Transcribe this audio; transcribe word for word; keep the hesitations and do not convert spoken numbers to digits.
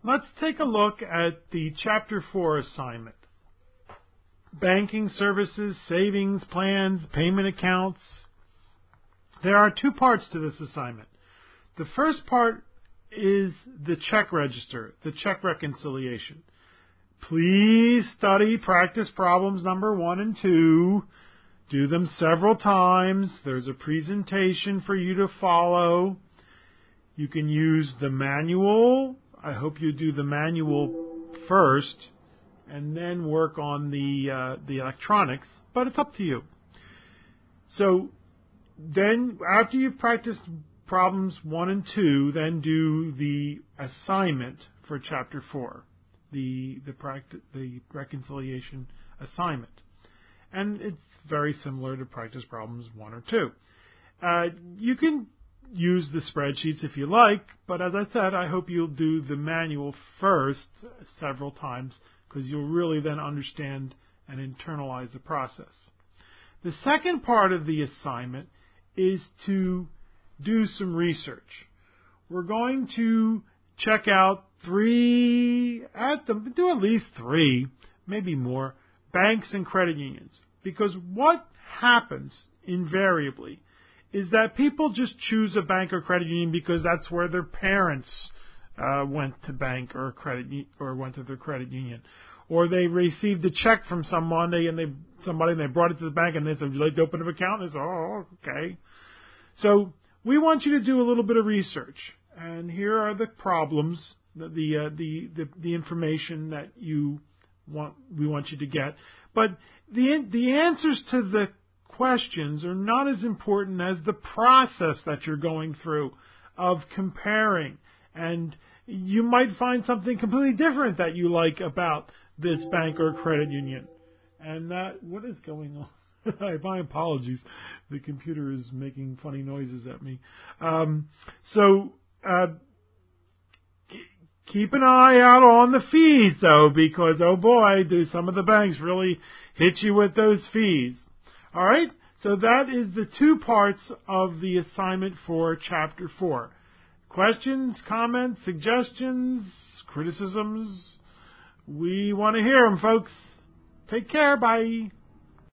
Let's take a look at the Chapter four assignment. Banking services, savings plans, payment accounts. There are two parts to this assignment. The first part is the check register, the check reconciliation. Please study practice problems number one and two. Do them several times. There's a presentation for you to follow. You can use the manual. I hope you do the manual first and then work on the uh, the electronics, but it's up to you. So then after you've practiced problems one and two, then do the assignment for Chapter four, the the, practi- the reconciliation assignment. And it's very similar to practice problems one or two. Uh, you can use the spreadsheets if you like, but as I said, I hope you'll do the manual first several times because you'll really then understand and internalize the process. The second part of the assignment is to do some research. We're going to check out three, at the, do at least three, maybe more, banks and credit unions. Because what happens invariably is that people just choose a bank or credit union because that's where their parents uh, went to bank or credit or went to their credit union, or they received a check from someone and they somebody and they brought it to the bank and they said, "Would you like to open an account?" And they said, "Oh, okay." So we want you to do a little bit of research, and here are the problems, the the uh, the, the the information that you want we want you to get, but the the answers to the questions are not as important as the process that you're going through of comparing. And you might find something completely different that you like about this bank or credit union. And that, what is going on? My apologies. The computer is making funny noises at me. Um, so uh, keep an eye out on the fees, though, because, oh boy, do some of the banks really hit you with those fees. All right, so that is the two parts of the assignment for Chapter four. Questions, comments, suggestions, criticisms? We want to hear them, folks. Take care. Bye.